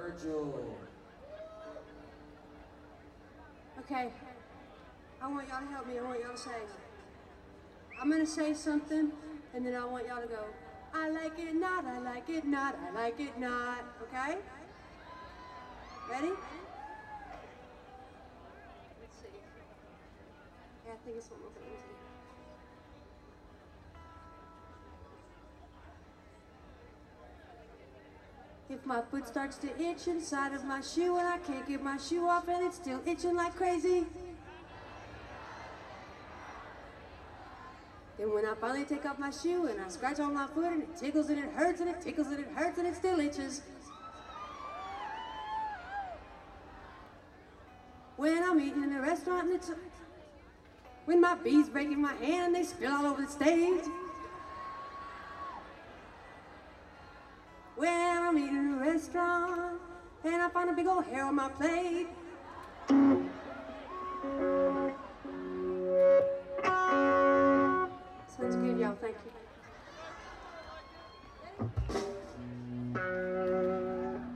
Virgil. Okay, I want y'all to help me. I want y'all to say. I'm gonna say something, and then I want y'all to go, I like it not, I like it not, I like it not, okay? Ready? Let's see. Yeah, I think it's one more thing. If my foot starts to itch inside of my shoe and I can't get my shoe off and it's still itching like crazy, then when I finally take off my shoe and I scratch on my foot and it tickles and it hurts and it tickles and it hurts and it still itches. When I'm eating in a restaurant and it's... When my bees break in my hand and they spill all over the stage. When I'm eating in a restaurant and I find a big old hair on my plate. Sounds good, y'all. Thank you.